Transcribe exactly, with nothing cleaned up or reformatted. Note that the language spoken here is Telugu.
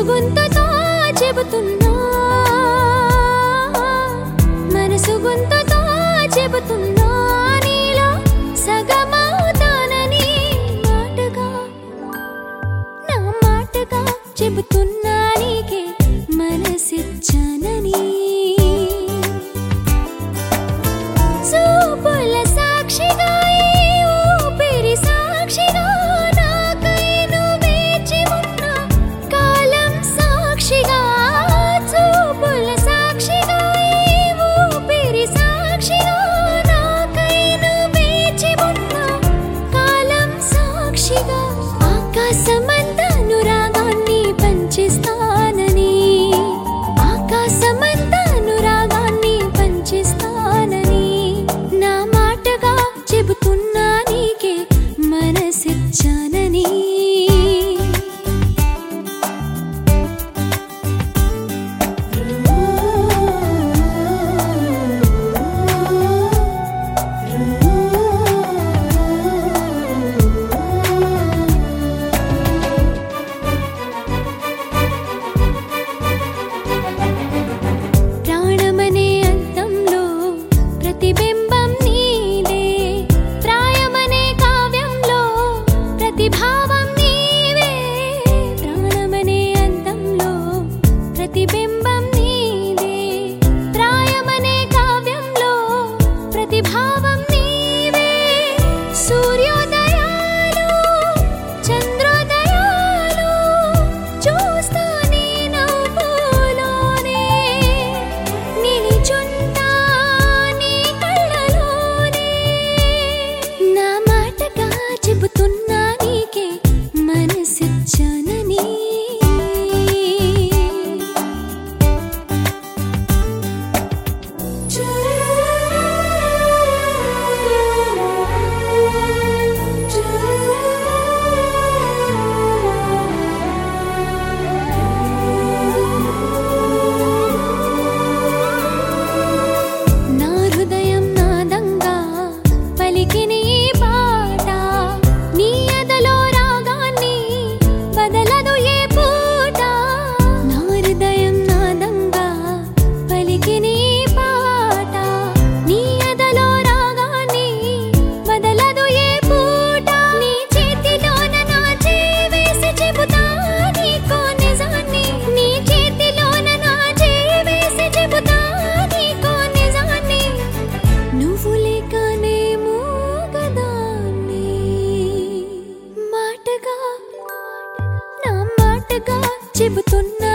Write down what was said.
గొంతుతో చెబుతున్నా మనసు గొంతుతో చెబుతున్నా నీలో సగమవుతానని మాటగా నా మాటగా చెబుతున్నా నీకే మనసిచ్చానని చూపుల సాక్షిగా ఊపిరి సాక్షిగా నాకై నువ్వే చివున్నా కాలం సాక్షిగా చూపుల సాక్షిగా ఊపిరి సాక్షిగా నాకై నువ్వే చివున్నా కాలం సాక్షిగా ఆకాశమంతా అనురాగాన్ని పంచిస్తానని ఆకాశమంతా అనురాగాన్ని పంచిస్తానని నా మాటగా చెబుతున్నా నీకే మనసిచ్చానని ప్రాణమనే అంతంలో ప్రతిబింబం నీదే ప్రాయమనే కావ్యంలో ప్రతిభావం నీవే ప్రాణమనే అంతంలో ప్రతిబింబం నీదే ప్రాయమనే కావ్యంలో ప్రతిభావం నీవే సూర్యోదయాలు చంద్రోదయాలు చూస్తా నీ నవ్వులోనే నిలిచుంటా నీ కళ్ళలోనే నా మాటగా చెబుతున్నా నీకే మనసిచ్చానని నా హృదయం నాదంగా పలికిన ఈ పాట నీ ఎదలో రాగాన్ని బదలదు ఏ పూట నా హృదయం నాదంగా పలికిన ఈ పాట నీ ఎదలో రాగాన్ని బదలదు ఏ పూట నీ చేతిలోన నా చేయి వేసి చెబుతా నీకో నిజాన్ని నీ చేతిలోన నా చేయి వేసి చెబుతా నీకో నిజాన్ని నువ్వు లేకనే మూగదాన్ని మాటగా నా మాటగా చెబుతున్నా